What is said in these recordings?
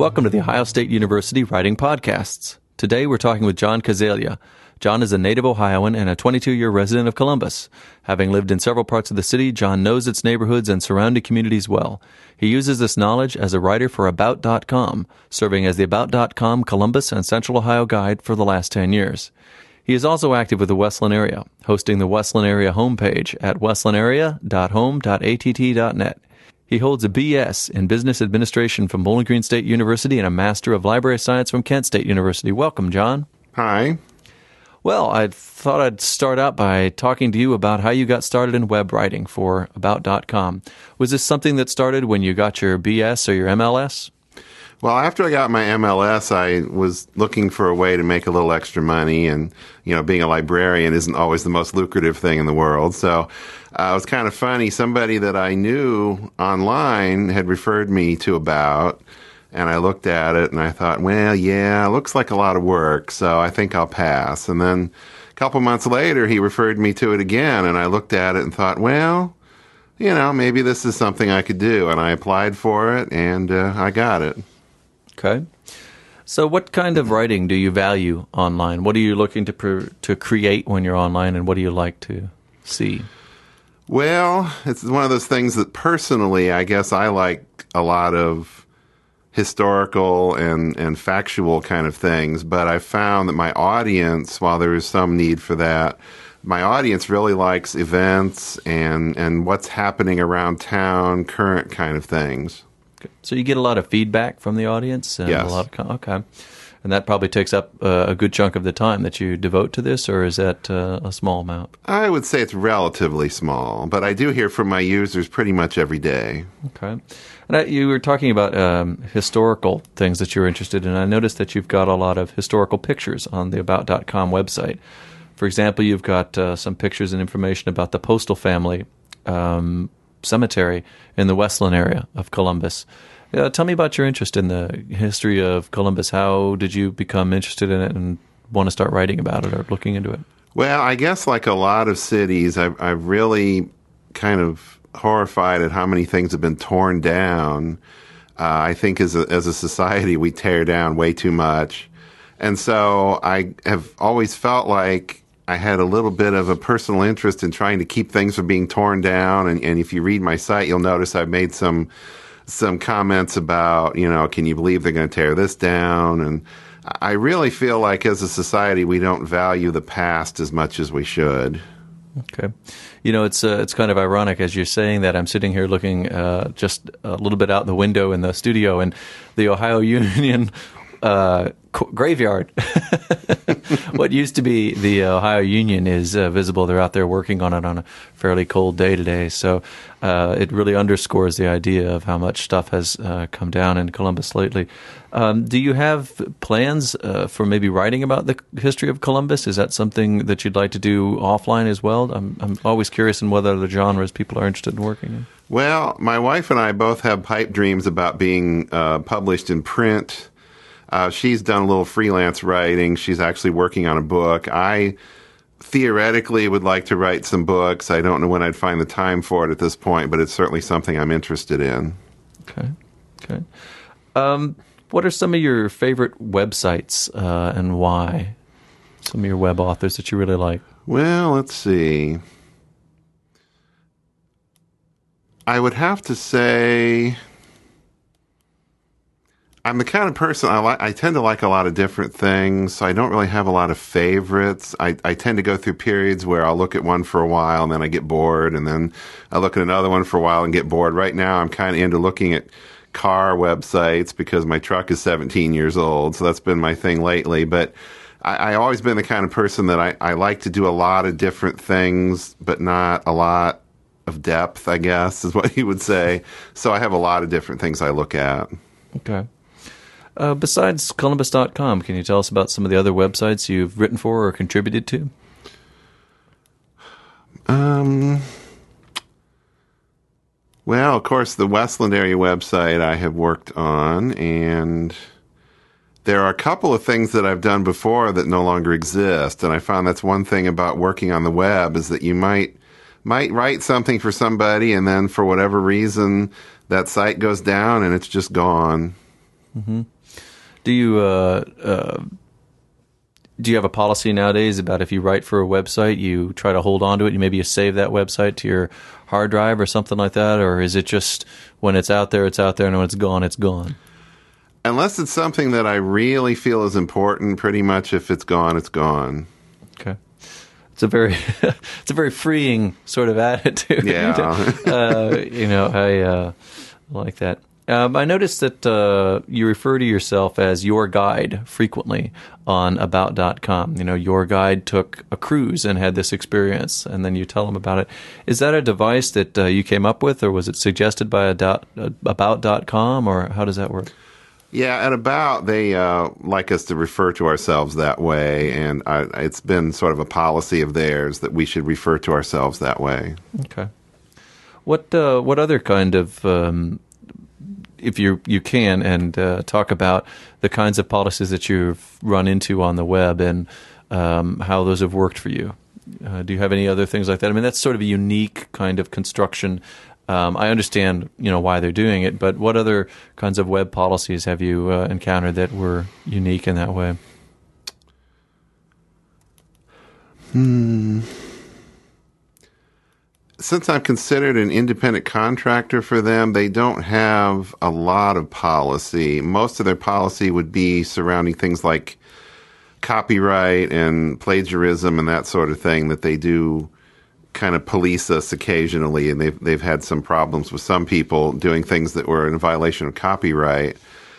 Welcome to the Ohio State University Writing Podcasts. Today we're talking with John Kazelia. John is a native Ohioan and a 22-year resident of Columbus. Having lived in several parts of the city, John knows its neighborhoods and surrounding communities well. He uses this knowledge as a writer for About.com, serving as the About.com Columbus and Central Ohio guide for the last 10 years. He is also active with the Westland area, hosting the Westland area homepage at westlandarea.home.att.net. He holds a B.S. in Business Administration from Bowling Green State University and a Master of Library Science from Kent State University. Welcome, John. Hi. Well, I thought I'd start out by talking to you about how you got started in web writing for About.com. Was this something that started when you got your BS or your MLS? Well, after I got my MLS, I was looking for a way to make a little extra money, and, being a librarian isn't always the most lucrative thing in the world. So it was kind of funny. Somebody that I knew online had referred me to About, and I looked at it and I thought, well, yeah, it looks like a lot of work, so I think I'll pass. And then a couple months later, he referred me to it again, and I looked at it and thought, well, maybe this is something I could do. And I applied for it, and I got it. Okay. So what kind of writing do you value online? What are you looking to create when you're online, and what do you like to see? Well, it's one of those things that personally, I guess I like a lot of historical and factual kind of things, but I found that my audience, while there is some need for that, my audience really likes events and what's happening around town, current kind of things. So you get a lot of feedback from the audience? And yes. Okay. And that probably takes up a good chunk of the time that you devote to this, or is that a small amount? I would say it's relatively small, but I do hear from my users pretty much every day. Okay. And you were talking about historical things that you're interested in. I noticed that you've got a lot of historical pictures on the About.com website. For example, you've got some pictures and information about the Postal family cemetery in the Westland area of Columbus. Tell me about your interest in the history of Columbus. How did you become interested in it and want to start writing about it or looking into it? Well, I guess like a lot of cities, I've really kind of horrified at how many things have been torn down. I think as a society, we tear down way too much. And so I have always felt like I had a little bit of a personal interest in trying to keep things from being torn down. And if you read my site, you'll notice I've made some comments about, can you believe they're going to tear this down? And I really feel like as a society, we don't value the past as much as we should. Okay. It's kind of ironic as you're saying that. I'm sitting here looking just a little bit out the window in the studio, and the Ohio Union graveyard. What used to be the Ohio Union is visible. They're out there working on it on a fairly cold day today. So it really underscores the idea of how much stuff has come down in Columbus lately. Do you have plans for maybe writing about the history of Columbus? Is that something that you'd like to do offline as well? I'm always curious in what other genres people are interested in working in. Well, my wife and I both have pipe dreams about being published in print. She's done a little freelance writing. She's actually working on a book. I theoretically would like to write some books. I don't know when I'd find the time for it at this point, but it's certainly something I'm interested in. Okay. What are some of your favorite websites and why? Some of your web authors that you really like? Well, let's see. I would have to say I'm the kind of person I tend to like a lot of different things, so I don't really have a lot of favorites. I tend to go through periods where I'll look at one for a while and then I get bored, and then I look at another one for a while and get bored. Right now I'm kind of into looking at car websites because my truck is 17 years old, so that's been my thing lately. But I've always been the kind of person that I like to do a lot of different things, but not a lot of depth, I guess, is what you would say. So I have a lot of different things I look at. Okay. Besides Columbus.com, can you tell us about some of the other websites you've written for or contributed to? Well, of course, the Westland area website I have worked on, and there are a couple of things that I've done before that no longer exist. And I found that's one thing about working on the web is that you might write something for somebody, and then for whatever reason, that site goes down and it's just gone. Do you have a policy nowadays about if you write for a website, you try to hold on to it, maybe you save that website to your hard drive or something like that, or is it just when it's out there, and when it's gone, it's gone? Unless it's something that I really feel is important, pretty much if it's gone, it's gone. Okay. It's a very freeing sort of attitude. Yeah. I like that. I noticed that you refer to yourself as your guide frequently on About.com. Your guide took a cruise and had this experience, and then you tell them about it. Is that a device that you came up with, or was it suggested by About.com, or how does that work? Yeah, at About, they like us to refer to ourselves that way, and it's been sort of a policy of theirs that we should refer to ourselves that way. Okay. What other kind of, if you can, and talk about the kinds of policies that you've run into on the web and how those have worked for you? Do you have any other things like that? I mean, that's sort of a unique kind of construction. I understand, why they're doing it, but what other kinds of web policies have you encountered that were unique in that way? Since I'm considered an independent contractor for them, they don't have a lot of policy. Most of their policy would be surrounding things like copyright and plagiarism and that sort of thing that they do kind of police us occasionally, and they've had some problems with some people doing things that were in violation of copyright.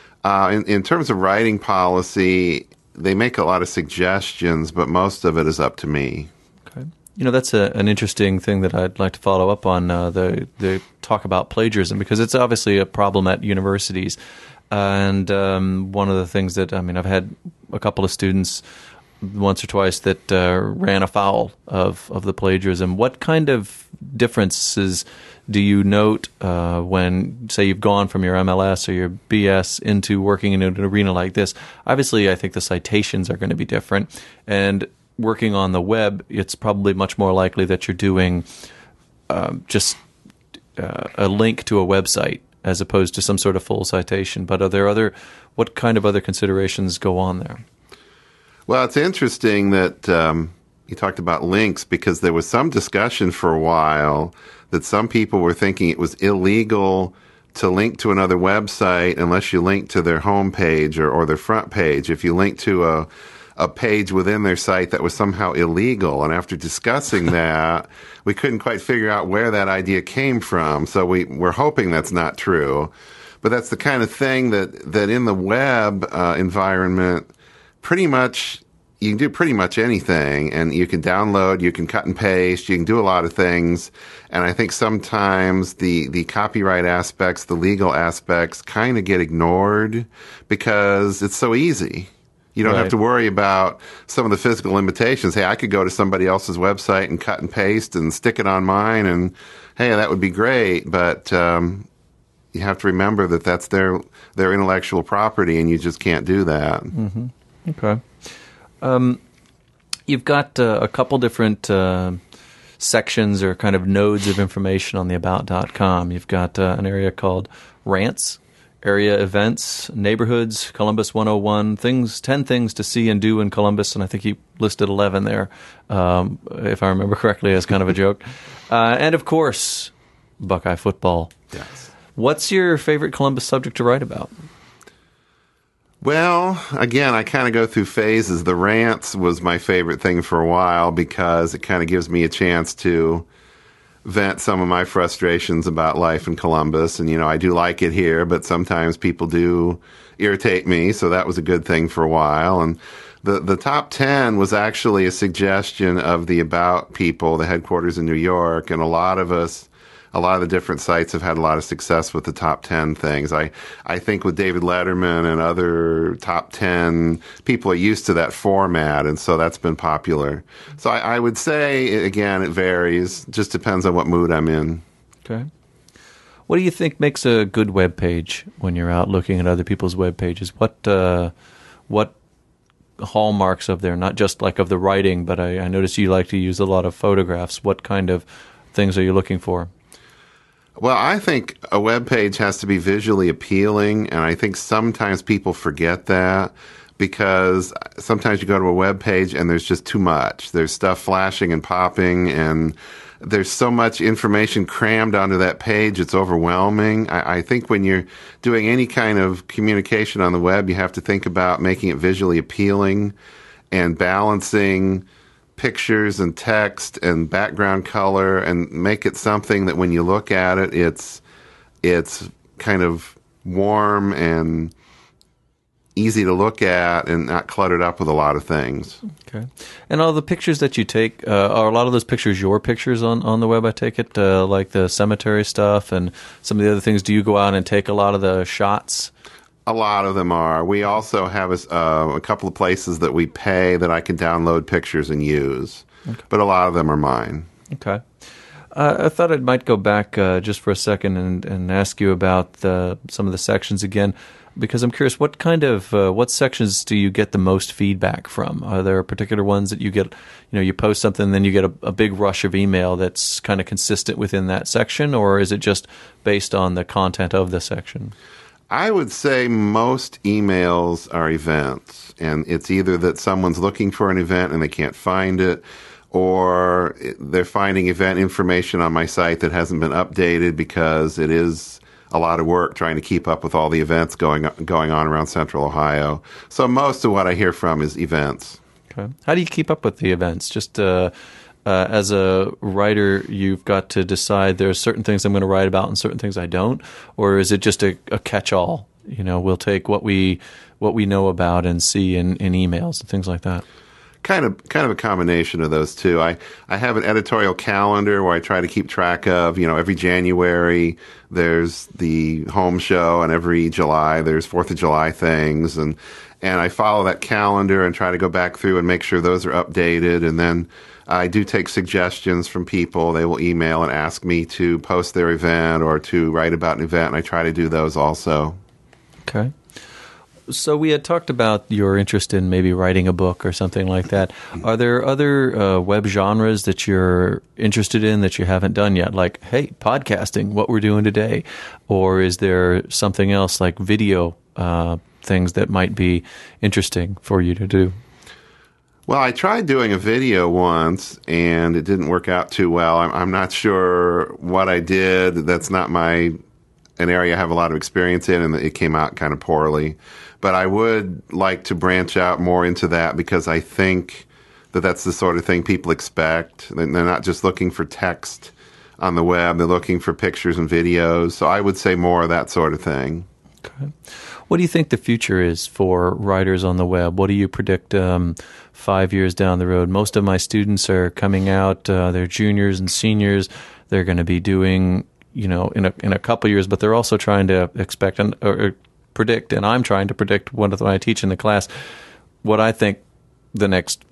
In terms of writing policy, they make a lot of suggestions, but most of it is up to me. Okay. That's an interesting thing that I'd like to follow up on, the talk about plagiarism, because it's obviously a problem at universities. And one of the things that, I've had a couple of students once or twice that ran afoul of the plagiarism. What kind of differences do you note when, say, you've gone from your MLS or your BS into working in an arena like this? Obviously, I think the citations are going to be different. And working on the web, it's probably much more likely that you're doing just a link to a website as opposed to some sort of full citation. But what kind of other considerations go on there? Well, it's interesting that you talked about links, because there was some discussion for a while that some people were thinking it was illegal to link to another website unless you link to their home page or their front page. If you link to a page within their site, that was somehow illegal. And after discussing that, we couldn't quite figure out where that idea came from. So we're hoping that's not true. But that's the kind of thing that in the web environment, pretty much, you can do pretty much anything, and you can download, you can cut and paste, you can do a lot of things. And I think sometimes the copyright aspects, the legal aspects kind of get ignored because it's so easy. You don't have to worry about some of the physical limitations. Hey, I could go to somebody else's website and cut and paste and stick it on mine, and hey, that would be great. But you have to remember that that's their intellectual property, and you just can't do that. Mm-hmm. Okay. You've got a couple different sections or kind of nodes of information on the About.com. You've got an area called Rants, area events, neighborhoods, Columbus 101, 10 things to see and do in Columbus, and I think you listed 11 there, if I remember correctly, as kind of a joke. And, of course, Buckeye football. Yes. What's your favorite Columbus subject to write about? Well, again, I kind of go through phases. The Rants was my favorite thing for a while because it kind of gives me a chance to vent some of my frustrations about life in Columbus. And, I do like it here, but sometimes people do irritate me. So that was a good thing for a while. And the top 10 was actually a suggestion of the About people, the headquarters in New York. And a lot of the different sites have had a lot of success with the top 10 things. I think with David Letterman and other top 10, people are used to that format, and so that's been popular. So I would say, again, it varies. Just depends on what mood I'm in. Okay. What do you think makes a good web page when you're out looking at other people's web pages? What hallmarks of there, not just like of the writing, but I notice you like to use a lot of photographs. What kind of things are you looking for? Well, I think a web page has to be visually appealing, and I think sometimes people forget that because sometimes you go to a web page and there's just too much. There's stuff flashing and popping, and there's so much information crammed onto that page, it's overwhelming. I think when you're doing any kind of communication on the web, you have to think about making it visually appealing and balancing pictures and text and background color and make it something that when you look at it, it's kind of warm and easy to look at and not cluttered up with a lot of things. Okay. And all the pictures that you take, are a lot of those pictures your pictures on the web, I take it, like the cemetery stuff and some of the other things? Do you go out and take a lot of the shots? A lot of them are. We also have a couple of places that we pay that I can download pictures and use. Okay. But a lot of them are mine. Okay. I thought I might go back just for a second and ask you about some of the sections again, because I'm curious, what kind of what sections do you get the most feedback from? Are there particular ones that you get, you post something and then you get a big rush of email that's kind of consistent within that section, or is it just based on the content of the section? I would say most emails are events, and it's either that someone's looking for an event and they can't find it, or they're finding event information on my site that hasn't been updated because it is a lot of work trying to keep up with all the events going on around Central Ohio. So most of what I hear from is events. Okay. How do you keep up with the events? Just as a writer, you've got to decide there's certain things I'm going to write about and certain things I don't, or is it just a catch-all? We'll take what we know about and see in emails and things like that. Kind of a combination of those two. I have an editorial calendar where I try to keep track of, every January there's the home show, and every July there's 4th of July things, and I follow that calendar and try to go back through and make sure those are updated. And then I do take suggestions from people. They will email and ask me to post their event or to write about an event, and I try to do those also. Okay. So we had talked about your interest in maybe writing a book or something like that. Are there other web genres that you're interested in that you haven't done yet? Like, hey, podcasting, what we're doing today. Or is there something else like video things that might be interesting for you to do? Well, I tried doing a video once, and it didn't work out too well. I'm not sure what I did. That's not an area I have a lot of experience in, and it came out kind of poorly. But I would like to branch out more into that because I think that that's the sort of thing people expect. They're not just looking for text on the web. They're looking for pictures and videos. So I would say more of that sort of thing. Okay. What do you think the future is for writers on the web? What do you predict 5 years down the road? Most of my students are coming out, they're juniors and seniors. They're going to be doing, in a couple years, but they're also trying to expect or predict, and I'm trying to predict when I teach in the class what I think the next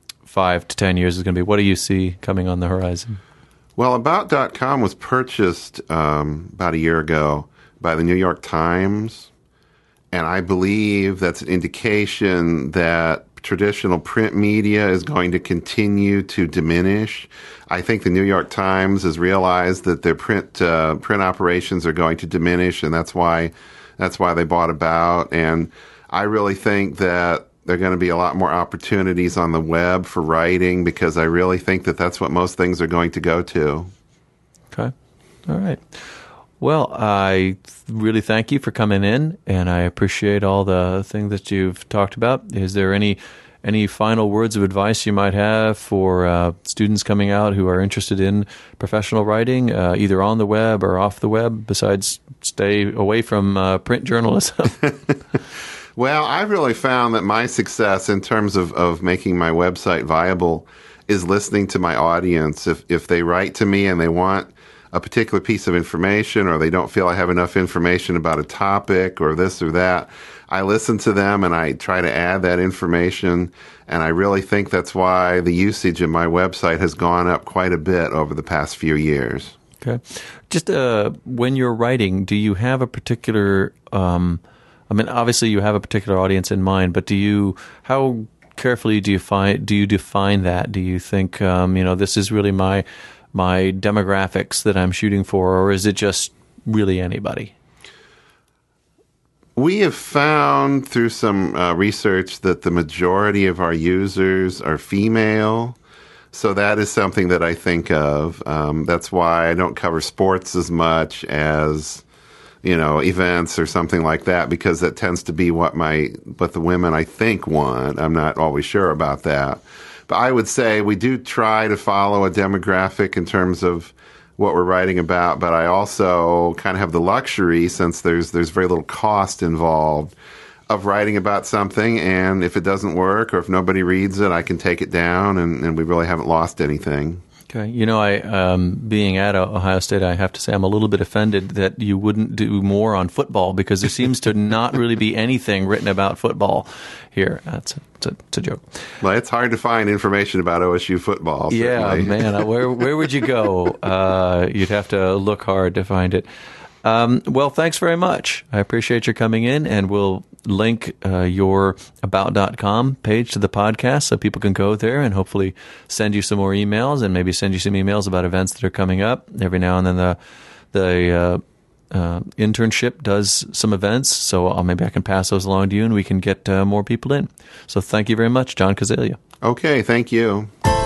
5 to 10 years is going to be. What do you see coming on the horizon? Well, About.com was purchased about a year ago by the New York Times, and I believe that's an indication that traditional print media is going to continue to diminish. I think the New York Times has realized that their print operations are going to diminish, and that's why they bought About. And I really think that there are going to be a lot more opportunities on the web for writing because I really think that that's what most things are going to go to. Okay. All right. Well, I really thank you for coming in, and I appreciate all the things that you've talked about. Is there any final words of advice you might have for students coming out who are interested in professional writing, either on the web or off the web, besides stay away from print journalism? Well, I've really found that my success in terms of making my website viable is listening to my audience. If they write to me and they want a particular piece of information, or they don't feel I have enough information about a topic or this or that, I listen to them and I try to add that information. And I really think that's why the usage of my website has gone up quite a bit over the past few years. Okay. Just when you're writing, do you have a particular, obviously you have a particular audience in mind, but how carefully do you define that? Do you think, this is really my my demographics that I'm shooting for, or is it just really anybody? We have found through some research that the majority of our users are female. So that is something that I think of. That's why I don't cover sports as much as, events or something like that, because that tends to be what the women I think want. I'm not always sure about that. But I would say we do try to follow a demographic in terms of what we're writing about, but I also kind of have the luxury, since there's very little cost involved, of writing about something, and if it doesn't work or if nobody reads it, I can take it down, and we really haven't lost anything. Okay. I being at Ohio State, I have to say I'm a little bit offended that you wouldn't do more on football, because there seems to not really be anything written about football here. It's a joke. Well, it's hard to find information about OSU football. Certainly. Yeah, man. Where would you go? You'd have to look hard to find it. Well, thanks very much. I appreciate your coming in, and we'll link your about.com page to the podcast so people can go there and hopefully send you some more emails, and maybe send you some emails about events that are coming up. Every now and then the internship does some events, so maybe I can pass those along to you, and we can get more people in. So thank you very much, John Kozelia. Okay, thank you.